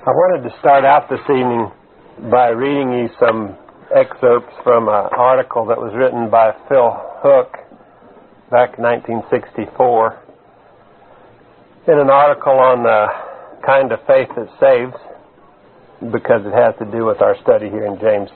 I wanted to start out this evening by reading you some excerpts from an article that was written by Phil Hook back in 1964. In an article on the kind of faith that saves, because it has to do with our study here in James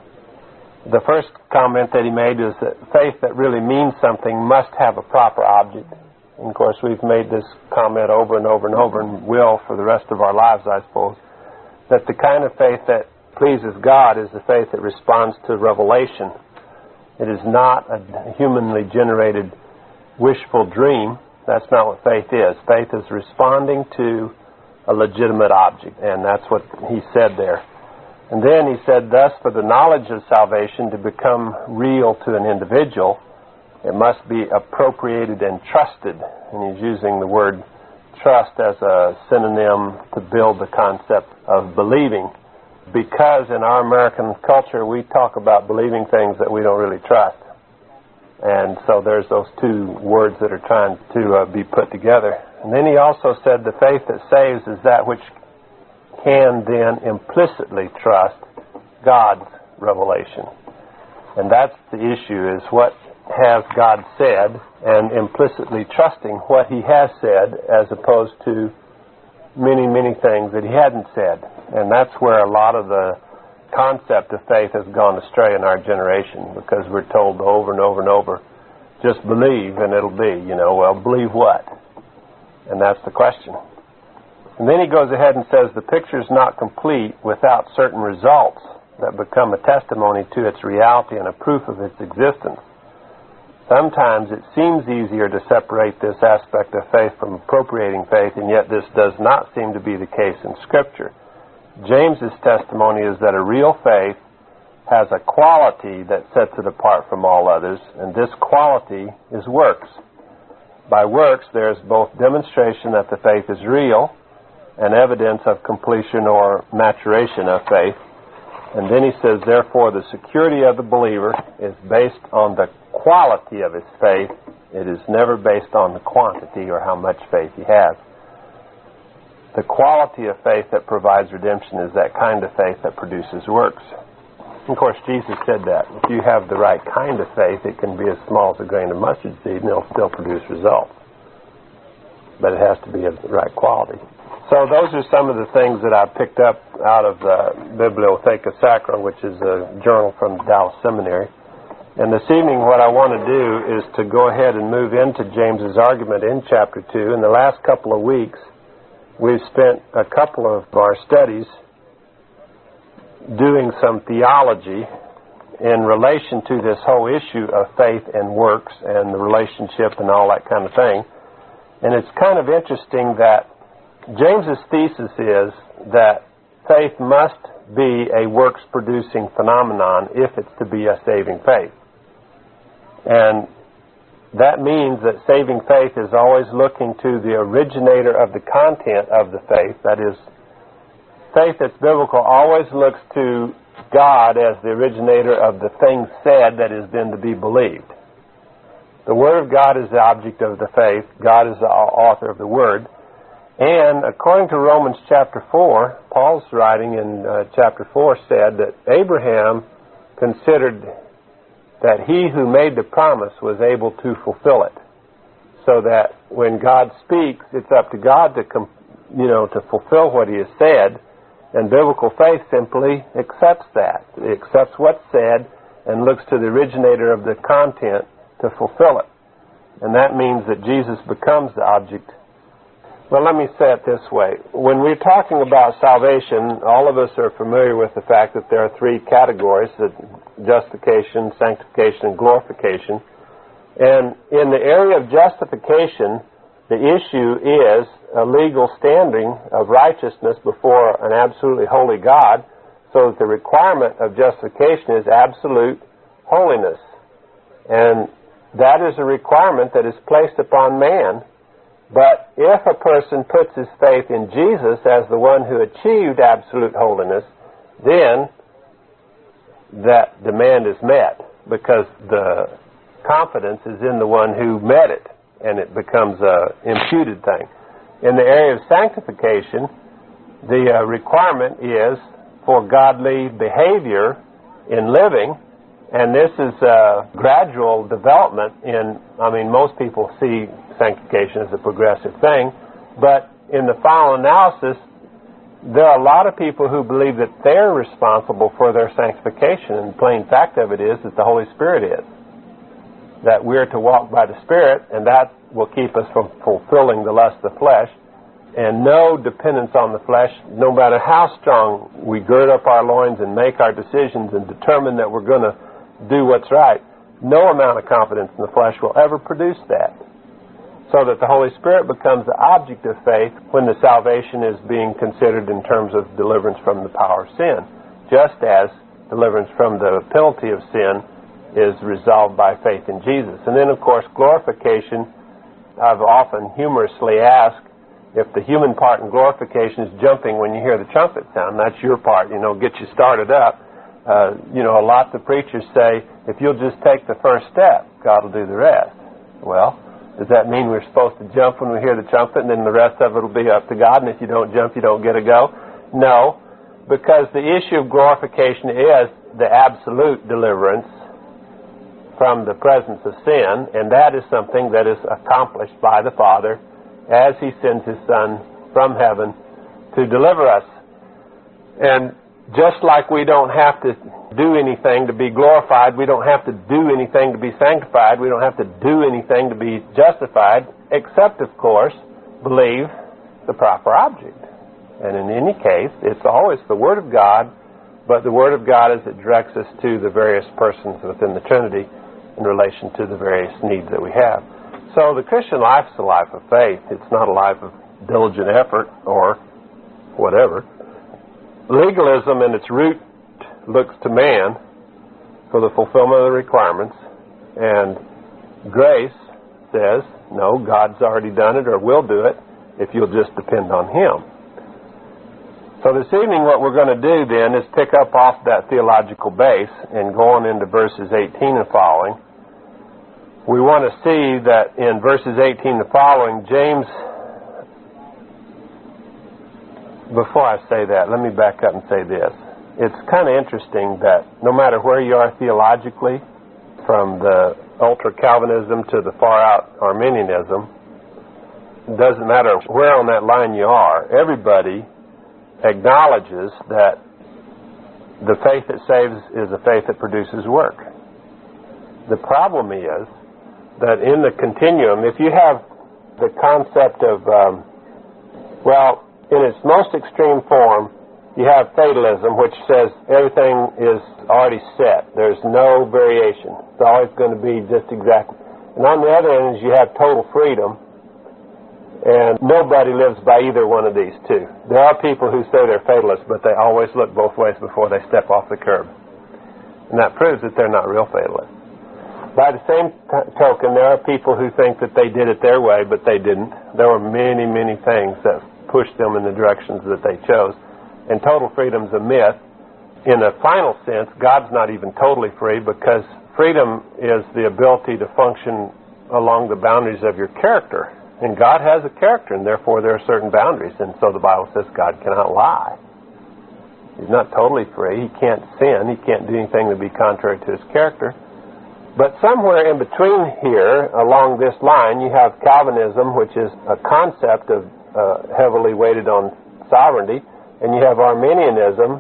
2. The first comment that he made is that faith that really means something must have a proper object. And of course, we've made this comment over and over and over, and will for the rest of our lives, I suppose, that the kind of faith that pleases God is the faith that responds to revelation. It is not a humanly generated wishful dream. That's not what faith is. Faith is responding to a legitimate object, and that's what he said there. And then he said, thus, for the knowledge of salvation to become real to an individual, it must be appropriated and trusted. And he's using the word trust as a synonym to build the concept of believing. Because in our American culture, we talk about believing things that we don't really trust. And so there's those two words that are trying to be put together. And then he also said the faith that saves is that which can then implicitly trust God's revelation. And that's the issue, is what has God said, and implicitly trusting what he has said as opposed to many, many things that he hadn't said. And that's where a lot of the concept of faith has gone astray in our generation, because we're told over and over and over, just believe and it'll be, well, believe what? And that's the question. And then he goes ahead and says the picture is not complete without certain results that become a testimony to its reality and a proof of its existence. Sometimes it seems easier to separate this aspect of faith from appropriating faith, and yet this does not seem to be the case in Scripture. James's testimony is that a real faith has a quality that sets it apart from all others, and this quality is works. By works, there is both demonstration that the faith is real and evidence of completion or maturation of faith. And then he says, therefore, the security of the believer is based on the quality of his faith. It is never based on the quantity or how much faith he has. The quality of faith that provides redemption is that kind of faith that produces works. And of course, Jesus said that. If you have the right kind of faith, it can be as small as a grain of mustard seed, and it'll still produce results. But it has to be of the right quality. So those are some of the things that I picked up out of the Bibliotheca Sacra, which is a journal from Dallas Seminary. And this evening what I want to do is to go ahead and move into James's argument in chapter 2. In the last couple of weeks, we've spent a couple of our studies doing some theology in relation to this whole issue of faith and works and the relationship and all that kind of thing. And it's kind of interesting that James's thesis is that faith must be a works-producing phenomenon if it's to be a saving faith. And that means that saving faith is always looking to the originator of the content of the faith. That is, faith that's biblical always looks to God as the originator of the thing said that is then to be believed. The Word of God is the object of the faith. God is the author of the Word. And according to Romans chapter 4, Paul's writing in chapter 4 said that Abraham considered that he who made the promise was able to fulfill it. So that when God speaks, it's up to God to fulfill what he has said. And biblical faith simply accepts that. It accepts what's said and looks to the originator of the content to fulfill it. And that means that Jesus becomes the object. Well, let me say it this way. When we're talking about salvation, all of us are familiar with the fact that there are three categories: justification, sanctification, and glorification. And in the area of justification, the issue is a legal standing of righteousness before an absolutely holy God, so that the requirement of justification is absolute holiness. And that is a requirement that is placed upon man. But if a person puts his faith in Jesus as the one who achieved absolute holiness, then that demand is met, because the confidence is in the one who met it, and it becomes an imputed thing. In the area of sanctification, The requirement is for godly behavior in living, and this is a gradual development most people see sanctification as a progressive thing, but in the final analysis, there are a lot of people who believe that they're responsible for their sanctification, and the plain fact of it is that the Holy Spirit is. That we're to walk by the Spirit, and that will keep us from fulfilling the lust of the flesh, and no dependence on the flesh, no matter how strong we gird up our loins and make our decisions and determine that we're going to do what's right, no amount of confidence in the flesh will ever produce that. So that the Holy Spirit becomes the object of faith when the salvation is being considered in terms of deliverance from the power of sin, just as deliverance from the penalty of sin is resolved by faith in Jesus. And then, of course, glorification. I've often humorously asked if the human part in glorification is jumping when you hear the trumpet sound. That's your part, get you started up. Lots of preachers say, if you'll just take the first step, God will do the rest. Well, does that mean we're supposed to jump when we hear the trumpet and then the rest of it will be up to God, and if you don't jump, you don't get a go? No, because the issue of glorification is the absolute deliverance from the presence of sin, and that is something that is accomplished by the Father as He sends His Son from heaven to deliver us. And just like we don't have to do anything to be glorified, we don't have to do anything to be sanctified, we don't have to do anything to be justified, except, of course, believe the proper object. And in any case, it's always the Word of God, but the Word of God as it directs us to the various persons within the Trinity in relation to the various needs that we have. So the Christian life is a life of faith. It's not a life of diligent effort or whatever. Legalism in its root looks to man for the fulfillment of the requirements, and grace says, no, God's already done it or will do it if you'll just depend on Him. So this evening what we're going to do then is pick up off that theological base and go on into verses 18 and following. We want to see that in verses 18 and following, James... Before I say that, let me back up and say this. It's kind of interesting that no matter where you are theologically, from the ultra-Calvinism to the far-out Arminianism, it doesn't matter where on that line you are, everybody acknowledges that the faith that saves is a faith that produces work. The problem is that in the continuum, if you have the concept of, in its most extreme form, you have fatalism, which says everything is already set. There's no variation. It's always going to be just exactly. And on the other end, you have total freedom, and nobody lives by either one of these two. There are people who say they're fatalists, but they always look both ways before they step off the curb. And that proves that they're not real fatalists. By the same token, there are people who think that they did it their way, but they didn't. There were many, many things that pushed them in the directions that they chose. And total freedom's a myth. In a final sense, God's not even totally free, because freedom is the ability to function along the boundaries of your character. And God has a character, and therefore there are certain boundaries. And so the Bible says God cannot lie. He's not totally free. He can't sin. He can't do anything that would be contrary to His character. But somewhere in between here, along this line, you have Calvinism, which is a concept of heavily weighted on sovereignty, and you have Arminianism,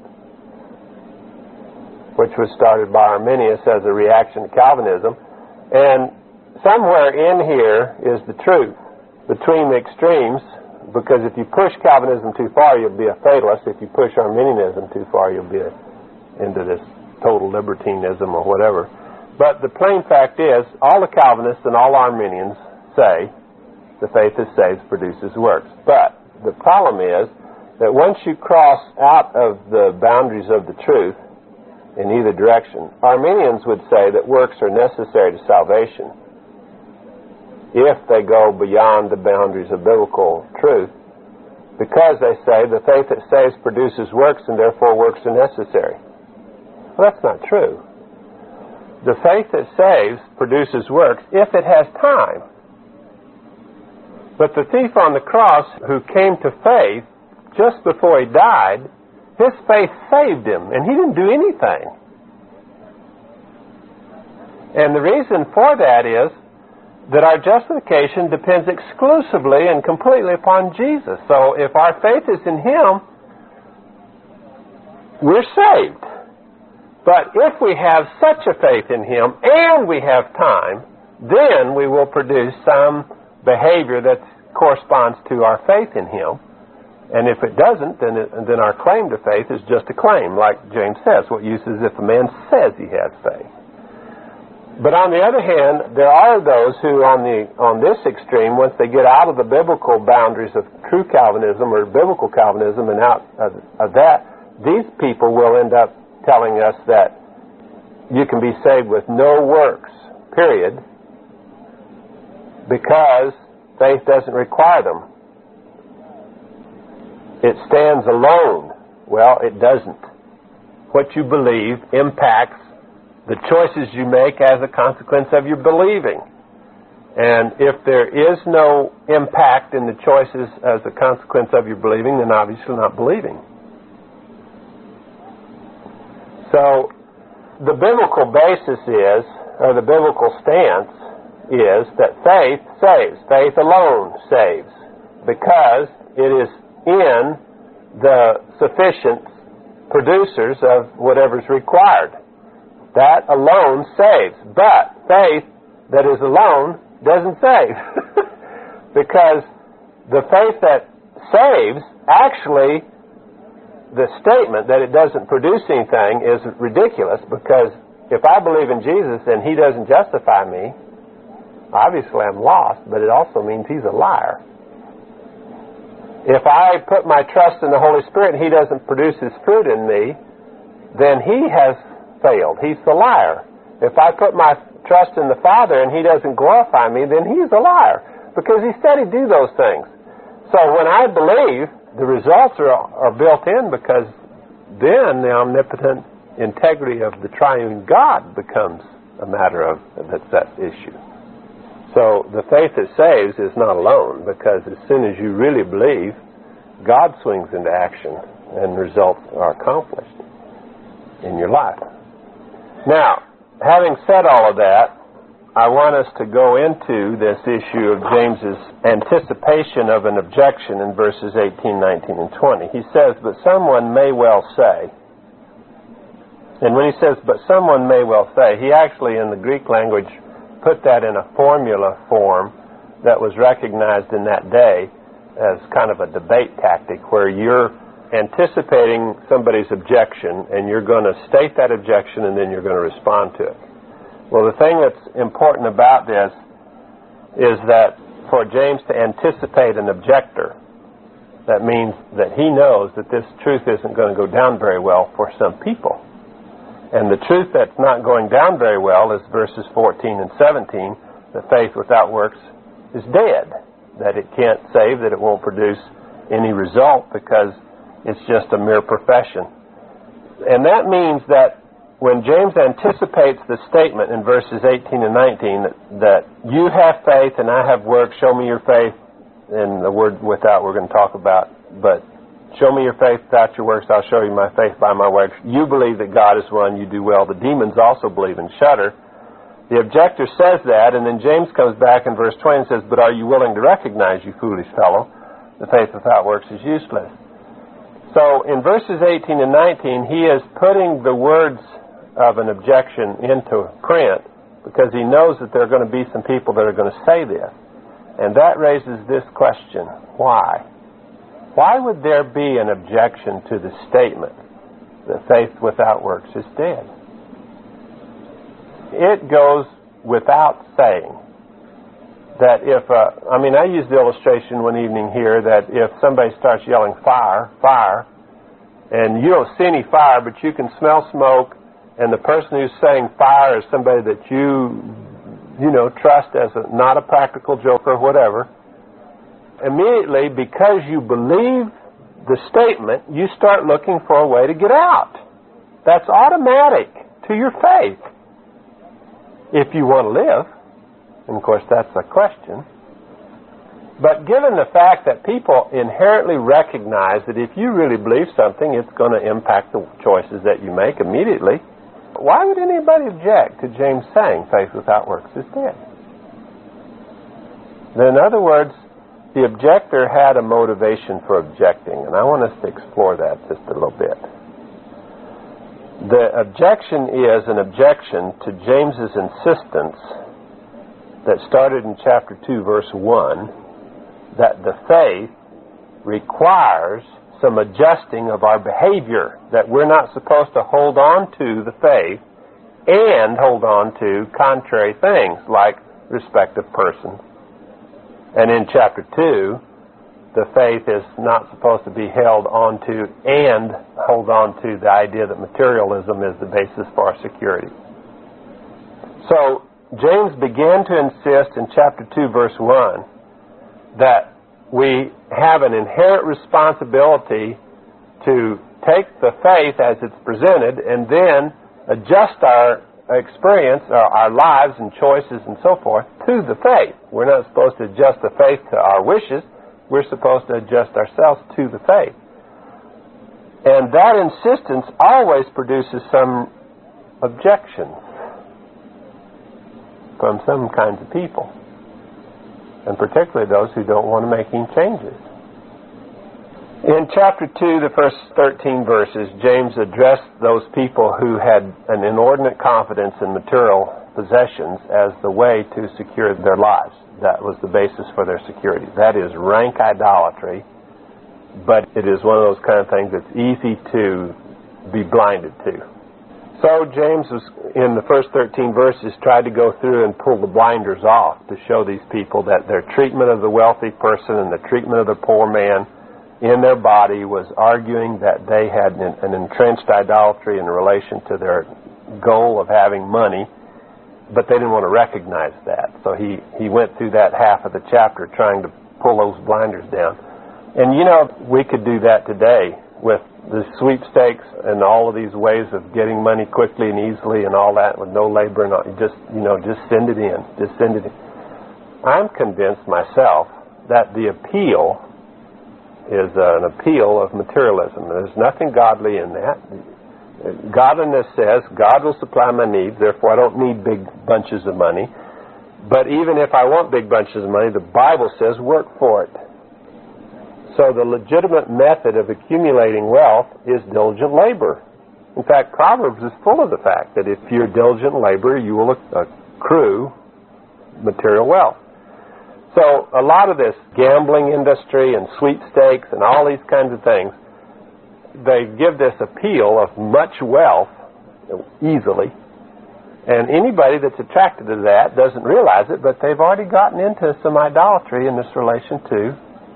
which was started by Arminius as a reaction to Calvinism. And somewhere in here is the truth between the extremes, because if you push Calvinism too far, you'll be a fatalist. If you push Arminianism too far, you'll be into this total libertinism or whatever. But the plain fact is, all the Calvinists and all Arminians say the faith that saves produces works. But the problem is that once you cross out of the boundaries of the truth in either direction, Arminians would say that works are necessary to salvation if they go beyond the boundaries of biblical truth, because they say the faith that saves produces works, and therefore works are necessary. Well, that's not true. The faith that saves produces works if it has time. But the thief on the cross who came to faith just before he died, his faith saved him, and he didn't do anything. And the reason for that is that our justification depends exclusively and completely upon Jesus. So if our faith is in him, we're saved. But if we have such a faith in him and we have time, then we will produce some behavior that corresponds to our faith in him. And if it doesn't, then our claim to faith is just a claim, like James says. What use is if a man says he has faith? But on the other hand, there are those who on this extreme, once they get out of the biblical boundaries of true Calvinism or biblical Calvinism and out of that, these people will end up telling us that you can be saved with no works, period, because faith doesn't require them. It stands alone. Well, it doesn't. What you believe impacts the choices you make as a consequence of your believing. And if there is no impact in the choices as a consequence of your believing, then obviously not believing. So the biblical basis is, or the biblical stance is, that faith saves. Faith alone saves, because it is in the sufficient producers of whatever's required. That alone saves. But faith that is alone doesn't save. Because the faith that saves, actually, the statement that it doesn't produce anything is ridiculous, because if I believe in Jesus and he doesn't justify me, obviously I'm lost, but it also means he's a liar. If I put my trust in the Holy Spirit and he doesn't produce his fruit in me, then he has failed. He's the liar. If I put my trust in the Father and he doesn't glorify me, then he's a liar, because he said he'd do those things. So when I believe, the results are built in, because then the omnipotent integrity of the triune God becomes a matter of that issue. So the faith that saves is not alone, because as soon as you really believe, God swings into action and results are accomplished in your life. Now, having said all of that, I want us to go into this issue of James's anticipation of an objection in verses 18, 19, and 20. He says, but someone may well say, and when he says, but someone may well say, he actually in the Greek language put that in a formula form that was recognized in that day as kind of a debate tactic, where you're anticipating somebody's objection and you're going to state that objection and then you're going to respond to it. Well, the thing that's important about this is that for James to anticipate an objector, that means that he knows that this truth isn't going to go down very well for some people. And the truth that's not going down very well is verses 14 and 17, that faith without works is dead, that it can't save, that it won't produce any result because it's just a mere profession. And that means that when James anticipates the statement in verses 18 and 19 that you have faith and I have works, show me your faith, and the word without we're going to talk about, but show me your faith without your works, I'll show you my faith by my works. You believe that God is one, you do well. The demons also believe and shudder. The objector says that, and then James comes back in verse 20 and says, but are you willing to recognize, you foolish fellow, the faith without works is useless. So in verses 18 and 19, he is putting the words of an objection into print because he knows that there are going to be some people that are going to say this. And that raises this question: why? Why would there be an objection to the statement that faith without works is dead? It goes without saying that if, I used the illustration one evening here that if somebody starts yelling fire, fire, and you don't see any fire, but you can smell smoke, and the person who's saying fire is somebody that you trust as not a practical joker or whatever, immediately, because you believe the statement, you start looking for a way to get out. That's automatic to your faith. If you want to live, and of course that's a question, But given the fact that people inherently recognize that if you really believe something, it's going to impact the choices that you make immediately, why would anybody object to James saying faith without works is dead? In other words, the objector had a motivation for objecting, and I want us to explore that just a little bit. The objection is an objection to James's insistence that started in chapter 2, verse 1, that the faith requires some adjusting of our behavior, that we're not supposed to hold on to the faith and hold on to contrary things like respect of persons. And in chapter 2, the faith is not supposed to be held onto and hold on to the idea that materialism is the basis for our security. So James began to insist in chapter 2, verse 1, that we have an inherent responsibility to take the faith as it's presented and then adjust our experience, our lives and choices and so forth to the faith. We're not supposed to adjust the faith to our wishes. We're supposed to adjust ourselves to the faith. And that insistence always produces some objections from some kinds of people, and particularly those who don't want to make any changes. In chapter 2, the first 13 verses, James addressed those people who had an inordinate confidence in material possessions as the way to secure their lives. That was the basis for their security. That is rank idolatry, but it is one of those kind of things that's easy to be blinded to. So James was, in the first 13 verses, tried to go through and pull the blinders off to show these people that their treatment of the wealthy person and the treatment of the poor man in their body was arguing that they had an entrenched idolatry in relation to their goal of having money, but they didn't want to recognize that. So he went through that half of the chapter trying to pull those blinders down. And you know, we could do that today with the sweepstakes and all of these ways of getting money quickly and easily and all that with no labor and all. Just send it in. Just send it in. I'm convinced myself that the appeal is an appeal of materialism. There's nothing godly in that. Godliness says, God will supply my needs, therefore I don't need big bunches of money. But even if I want big bunches of money, the Bible says work for it. So the legitimate method of accumulating wealth is diligent labor. In fact, Proverbs is full of the fact that if you're diligent laborer, you will accrue material wealth. So a lot of this gambling industry and sweepstakes and all these kinds of things, they give this appeal of much wealth easily. And anybody that's attracted to that doesn't realize it, but they've already gotten into some idolatry in this relation to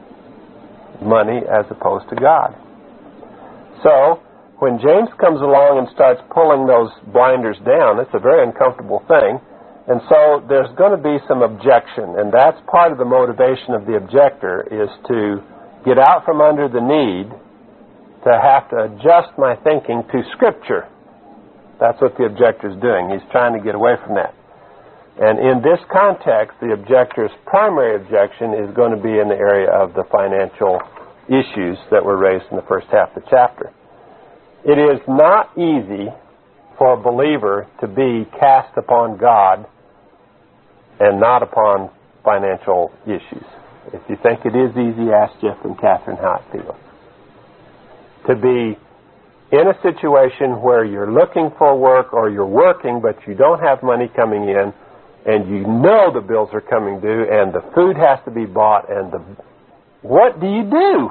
money as opposed to God. So when James comes along and starts pulling those blinders down, it's a very uncomfortable thing. And so there's going to be some objection, and that's part of the motivation of the objector, is to get out from under the need to have to adjust my thinking to Scripture. That's what the objector is doing. He's trying to get away from that. And in this context, the objector's primary objection is going to be in the area of the financial issues that were raised in the first half of the chapter. It is not easy for a believer to be cast upon God and not upon financial issues. If you think it is easy, ask Jeff and Catherine how it feels. To be in a situation where you're looking for work or you're working but you don't have money coming in and you know the bills are coming due and the food has to be bought and what do you do?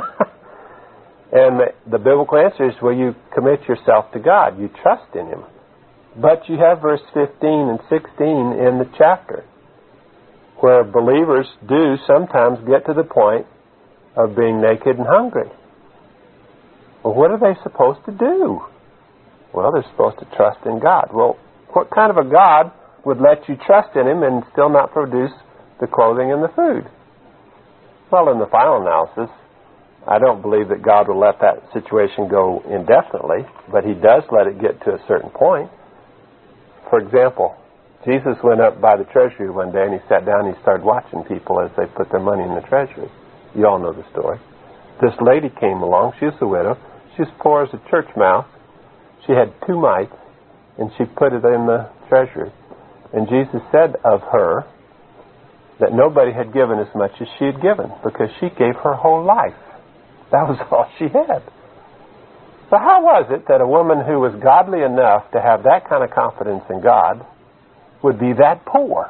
And the biblical answer is, well, you commit yourself to God. You trust in Him. But you have verse 15 and 16 in the chapter where believers do sometimes get to the point of being naked and hungry. Well, what are they supposed to do? Well, they're supposed to trust in God. Well, what kind of a God would let you trust in Him and still not produce the clothing and the food? Well, in the final analysis, I don't believe that God will let that situation go indefinitely, but He does let it get to a certain point. For example, Jesus went up by the treasury one day and he sat down and he started watching people as they put their money in the treasury. You all know the story. This lady came along. She was a widow. She was poor as a church mouse. She had 2 mites and she put it in the treasury. And Jesus said of her that nobody had given as much as she had given because she gave her whole life. That was all she had. So how was it that a woman who was godly enough to have that kind of confidence in God would be that poor?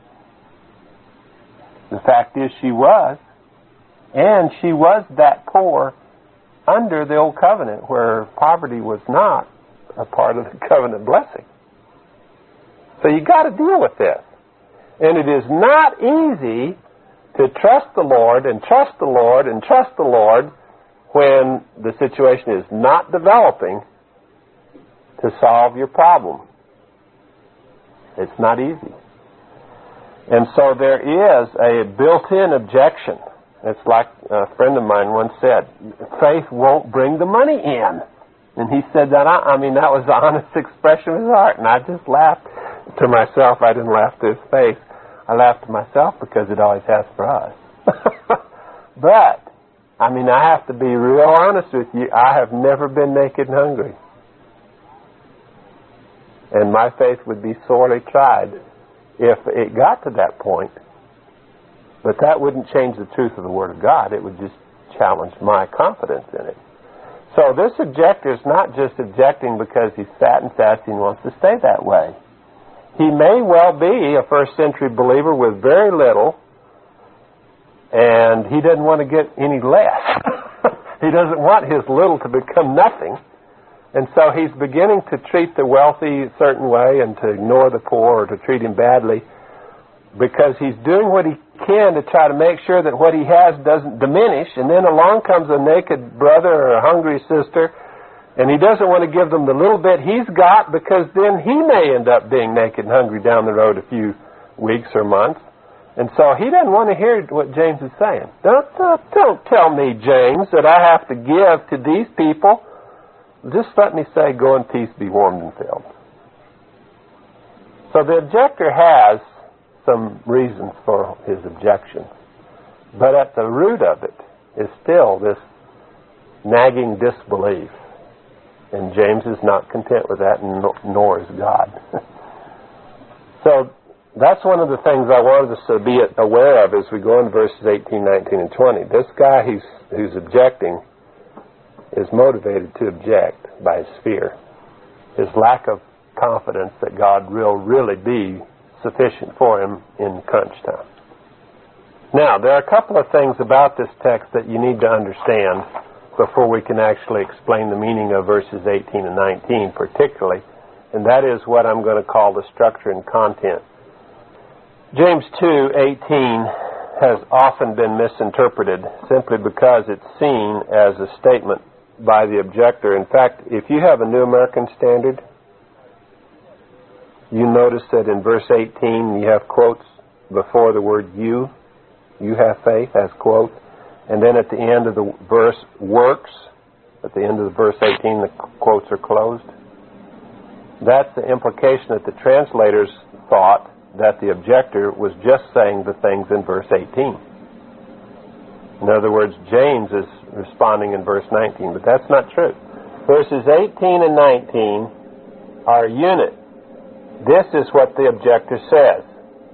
The fact is she was. And she was that poor under the old covenant where poverty was not a part of the covenant blessing. So you got to deal with this. And it is not easy to trust the Lord and trust the Lord and trust the Lord when the situation is not developing to solve your problem. It's not easy. And so there is a built-in objection. It's like a friend of mine once said, faith won't bring the money in. And he said that, that was the honest expression of his heart. And I just laughed to myself. I didn't laugh to his face. I laughed to myself because it always has for us. But, I have to be real honest with you. I have never been naked and hungry. And my faith would be sorely tried if it got to that point. But that wouldn't change the truth of the Word of God. It would just challenge my confidence in it. So this objector is not just objecting because he's fat and sassy and wants to stay that way. He may well be a first century believer with very little, and he doesn't want to get any less. He doesn't want his little to become nothing. And so he's beginning to treat the wealthy a certain way and to ignore the poor or to treat him badly because he's doing what he can to try to make sure that what he has doesn't diminish. And then along comes a naked brother or a hungry sister, and he doesn't want to give them the little bit he's got because then he may end up being naked and hungry down the road a few weeks or months. And so he doesn't want to hear what James is saying. Don't tell me, James, that I have to give to these people. Just let me say, go in peace, be warmed and filled. So the objector has some reasons for his objection. But at the root of it is still this nagging disbelief. And James is not content with that, nor is God. So that's one of the things I wanted us to be aware of as we go into verses 18, 19, and 20. This guy who's objecting is motivated to object by his fear. His lack of confidence that God will really be sufficient for him in crunch time. Now, there are a couple of things about this text that you need to understand before we can actually explain the meaning of verses 18 and 19 particularly, and that is what I'm going to call the structure and content. James 2:18 has often been misinterpreted simply because it's seen as a statement by the objector. In fact, if you have a New American Standard, you notice that in verse 18 you have quotes before the word you have faith as quote, and then at the end of the verse, works. At the end of the verse 18, the quotes are closed. That's the implication that the translators thought that the objector was just saying the things in verse 18. In other words, James is responding in verse 19, but that's not true. Verses 18 and 19 are a unit. This is what the objector says.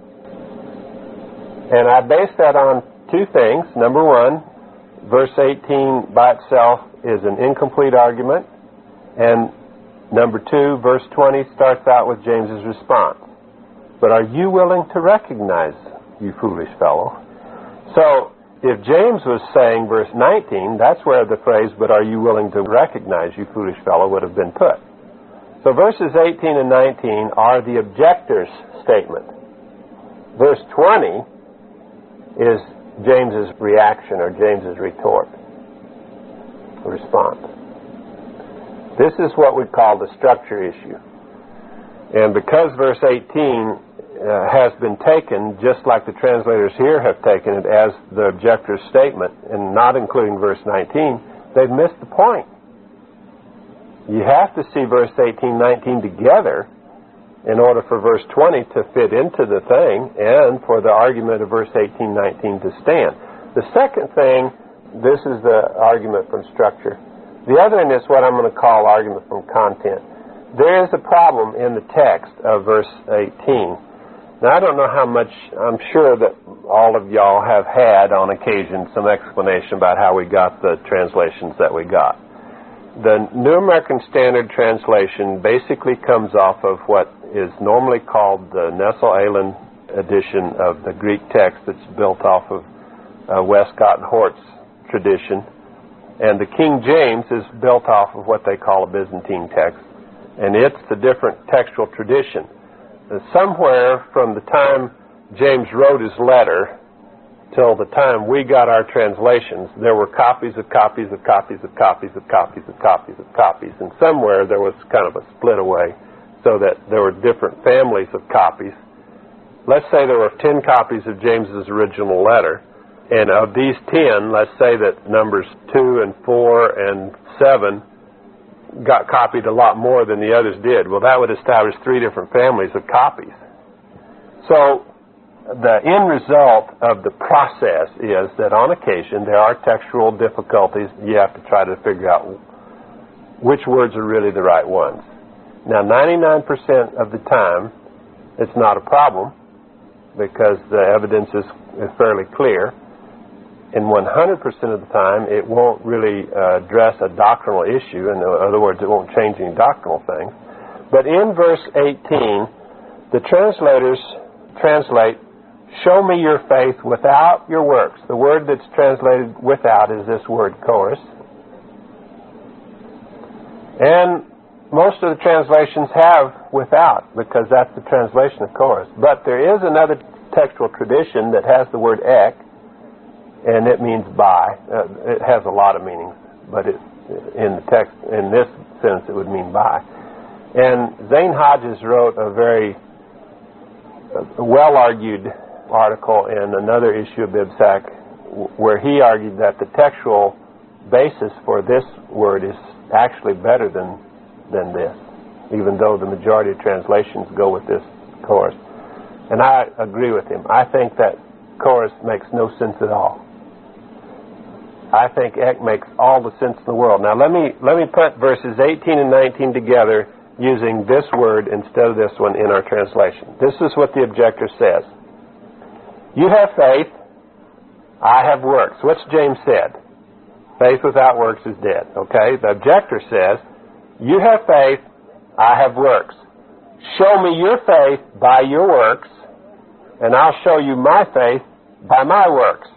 And I base that on two things. Number one, verse 18 by itself is an incomplete argument. And number two, verse 20 starts out with James's response. But are you willing to recognize, you foolish fellow? So, if James was saying verse 19, that's where the phrase, but are you willing to recognize, you foolish fellow, would have been put. So verses 18 and 19 are the objector's statement. Verse 20 is James's reaction or James's retort, response. This is what we call the structure issue. And because verse 18 has been taken, just like the translators here have taken it as the objector's statement, and not including verse 19, they've missed the point. You have to see verse 18, 19 together in order for verse 20 to fit into the thing and for the argument of verse 18, 19 to stand. The second thing, this is the argument from structure. The other one is what I'm going to call argument from content. There is a problem in the text of verse 18. Now, I don't know how much, I'm sure that all of y'all have had on occasion some explanation about how we got the translations that we got. The New American Standard Translation basically comes off of what is normally called the Nestle-Aland edition of the Greek text that's built off of Westcott and Hort's tradition. And the King James is built off of what they call a Byzantine text. And it's the different textual tradition. Somewhere from the time James wrote his letter till the time we got our translations, there were copies of copies of copies of copies of copies of copies of copies. And somewhere there was kind of a split away so that there were different families of copies. Let's say there were 10 copies of James's original letter. And of these 10, let's say that numbers 2 and 4 and 7 got copied a lot more than the others did. Well, that would establish 3 different families of copies. So the end result of the process is that on occasion there are textual difficulties. You have to try to figure out which words are really the right ones. Now, 99% of the time, it's not a problem because the evidence is fairly clear. And 100% of the time, it won't really address a doctrinal issue. In other words, it won't change any doctrinal things. But in verse 18, the translators translate, "Show me your faith without your works." The word that's translated without is this word, chorus. And most of the translations have without, because that's the translation of chorus. But there is another textual tradition that has the word ek, and it means by. It has a lot of meanings, but in the text, in this sense, it would mean by. And Zane Hodges wrote a very well-argued article in another issue of BibSac where he argued that the textual basis for this word is actually better than this, even though the majority of translations go with this chorus. And I agree with him. I think that chorus makes no sense at all. I think ek makes all the sense in the world. Now let me put verses 18 and 19 together using this word instead of this one in our translation. This is what the objector says. You have faith, I have works. What's James said? Faith without works is dead. Okay? The objector says, you have faith, I have works. Show me your faith by your works, and I'll show you my faith by my works.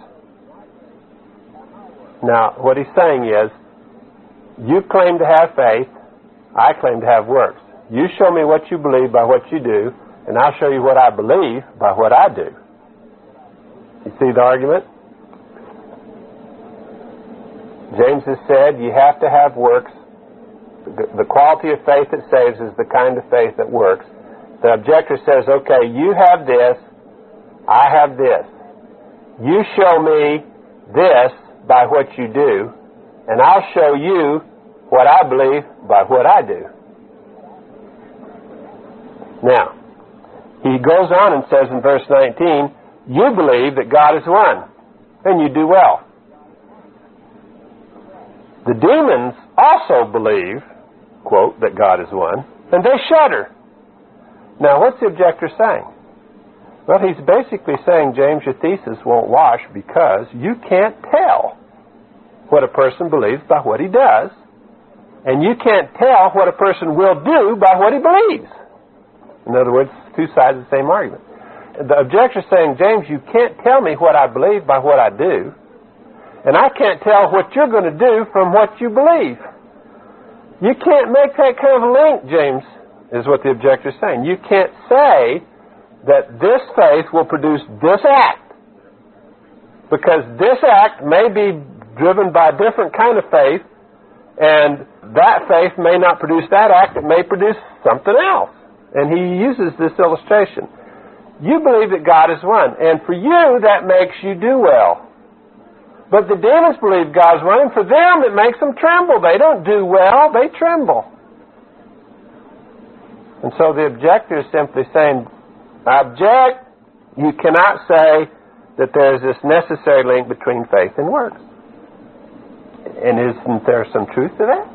Now, what he's saying is, you claim to have faith, I claim to have works. You show me what you believe by what you do, and I'll show you what I believe by what I do. You see the argument? James has said you have to have works. The quality of faith that saves is the kind of faith that works. The objector says, okay, you have this, I have this. You show me this by what you do, and I'll show you what I believe by what I do. Now, he goes on and says in verse 19, you believe that God is one, and you do well. The demons also believe, quote, that God is one, and they shudder. Now, what's the objector saying? Well, he's basically saying, James, your thesis won't wash because you can't tell what a person believes by what he does, and you can't tell what a person will do by what he believes. In other words, two sides of the same argument. The objector is saying, James, you can't tell me what I believe by what I do, and I can't tell what you're going to do from what you believe. You can't make that kind of a link, James, is what the objector is saying. You can't say that this faith will produce this act, because this act may be driven by a different kind of faith, and that faith may not produce that act, it may produce something else. And he uses this illustration. You believe that God is one, and for you that makes you do well. But the demons believe God is one, and for them it makes them tremble. They don't do well, they tremble. And so the objector is simply saying, object, you cannot say that there is this necessary link between faith and works. And isn't there some truth to that?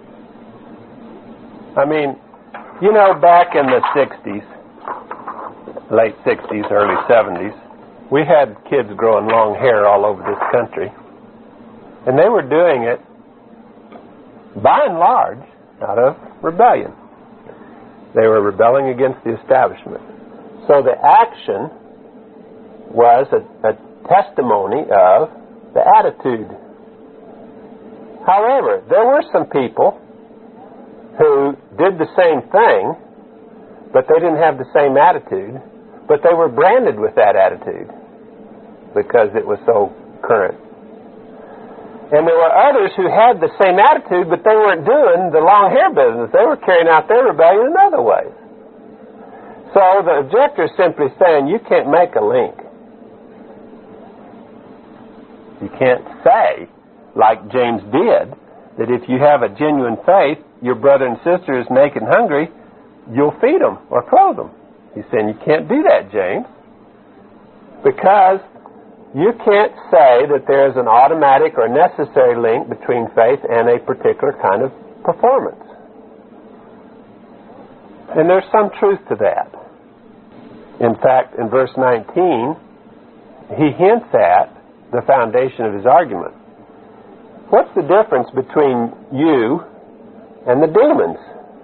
I mean, you know, back in the 60s, late 60s, early 70s, we had kids growing long hair all over this country. And they were doing it, by and large, out of rebellion. They were rebelling against the establishment. So the action was a testimony of the attitude. However, there were some people who did the same thing, but they didn't have the same attitude, but they were branded with that attitude because it was so current. And there were others who had the same attitude, but they weren't doing the long hair business. They were carrying out their rebellion in other ways. So the objector is simply saying, you can't make a link. You can't say, like James did, that if you have a genuine faith, your brother and sister is naked and hungry, you'll feed them or clothe them. He's saying you can't do that, James, because you can't say that there is an automatic or necessary link between faith and a particular kind of performance. And there's some truth to that. In fact, in verse 19, he hints at the foundation of his argument. What's the difference between you and the demons?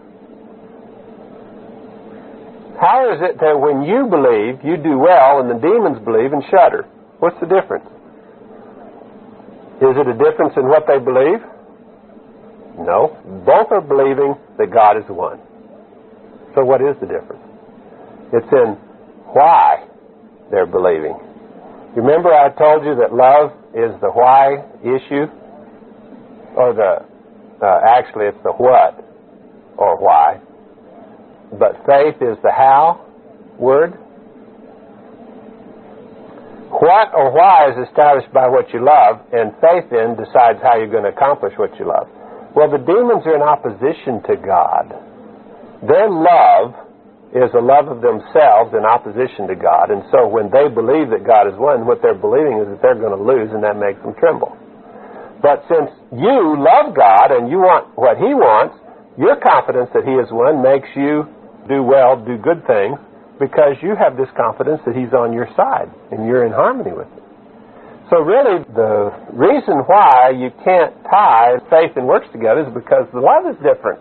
How is it that when you believe, you do well, and the demons believe and shudder? What's the difference? Is it a difference in what they believe? No. Both are believing that God is one. So what is the difference? It's in why they're believing. Remember I told you that love is the why issue? Or actually it's the what or why. But faith is the how word. What or why is established by what you love, and faith then decides how you're going to accomplish what you love. Well, the demons are in opposition to God. Their love is a love of themselves in opposition to God, and so when they believe that God is one, what they're believing is that they're going to lose, and that makes them tremble. But since you love God and you want what He wants, your confidence that He is one makes you do well, do good things, because you have this confidence that He's on your side and you're in harmony with Him. So really, the reason why you can't tie faith and works together is because the love is different.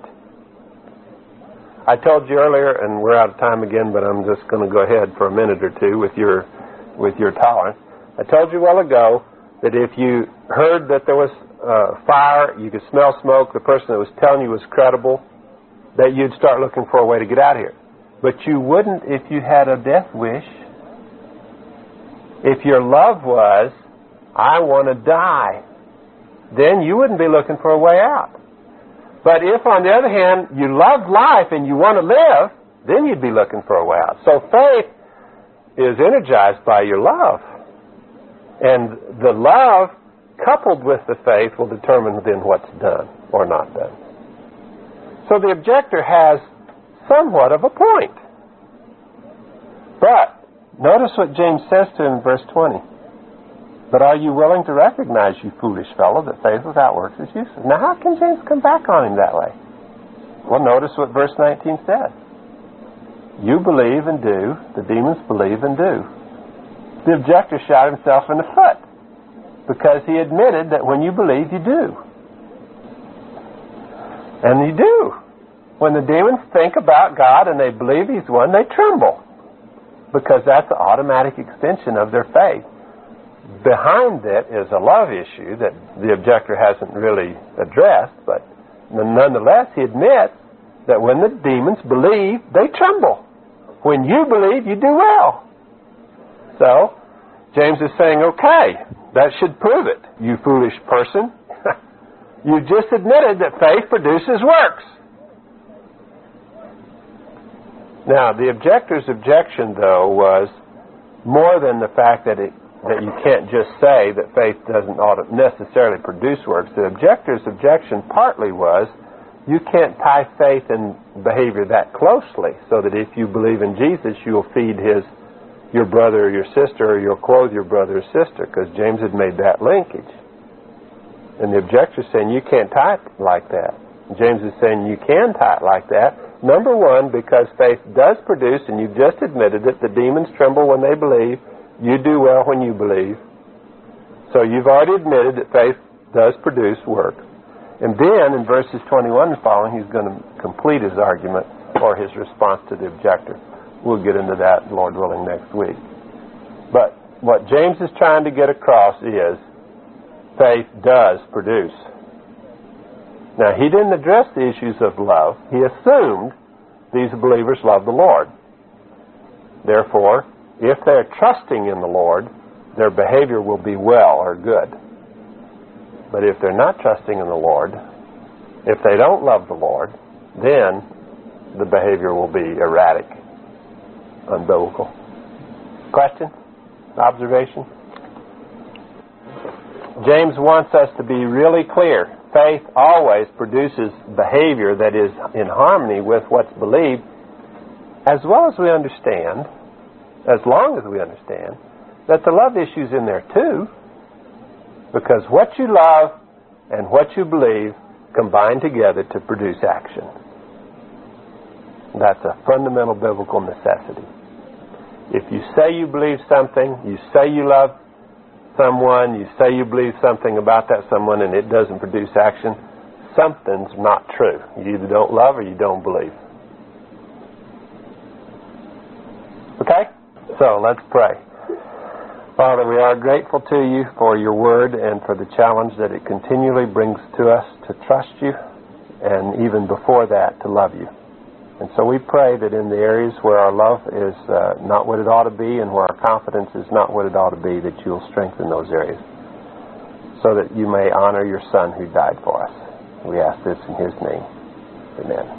I told you earlier, and we're out of time again, but I'm just going to go ahead for a minute or two with your tolerance. I told you a while ago that if you heard that there was fire, you could smell smoke, the person that was telling you was credible, that you'd start looking for a way to get out of here. But you wouldn't if you had a death wish. If your love was, I want to die, then you wouldn't be looking for a way out. But if, on the other hand, you love life and you want to live, then you'd be looking for a way out. So faith is energized by your love. And the love, coupled with the faith, will determine then what's done or not done. So the objector has somewhat of a point. But notice what James says to him in verse 20. But are you willing to recognize, you foolish fellow, that faith without works is useless? Now how can James come back on him that way? Well, notice what verse 19 says. You believe and do, the demons believe and do. The objector shot himself in the foot because he admitted that when you believe, you do. And you do. When the demons think about God and they believe He's one, they tremble because that's an automatic extension of their faith. Behind it is a love issue that the objector hasn't really addressed, but nonetheless he admits that when the demons believe, they tremble. When you believe, you do well. So, James is saying, okay, that should prove it, you foolish person. You just admitted that faith produces works. Now, the objector's objection, though, was more than the fact that you can't just say that faith doesn't necessarily produce works. The objector's objection partly was you can't tie faith and behavior that closely so that if you believe in Jesus, you'll feed your brother or your sister, or you'll clothe your brother or sister, because James had made that linkage. And the objector is saying you can't tie it like that. James is saying you can tie it like that. Number one, because faith does produce, and you've just admitted it, the demons tremble when they believe. You do well when you believe. So you've already admitted that faith does produce work. And then in verses 21 and following, he's going to complete his argument or his response to the objector. We'll get into that, Lord willing, next week. But what James is trying to get across is faith does produce. Now, he didn't address the issues of love. He assumed these believers love the Lord. Therefore, if they're trusting in the Lord, their behavior will be well or good. But if they're not trusting in the Lord, if they don't love the Lord, then the behavior will be erratic, unbiblical. Question? Observation? James wants us to be really clear. Faith always produces behavior that is in harmony with what's believed, as well as we understand, as long as we understand, that the love issue's in there too, because what you love and what you believe combine together to produce action. That's a fundamental biblical necessity. If you say you believe something, you say you love someone, you say you believe something about that someone, and it doesn't produce action, something's not true. You either don't love or you don't believe. Okay? So let's pray. Father, we are grateful to you for your word and for the challenge that it continually brings to us to trust you, and even before that, to love you. And so we pray that in the areas where our love is not what it ought to be and where our confidence is not what it ought to be, that you'll strengthen those areas so that you may honor your Son who died for us. We ask this in his name. Amen.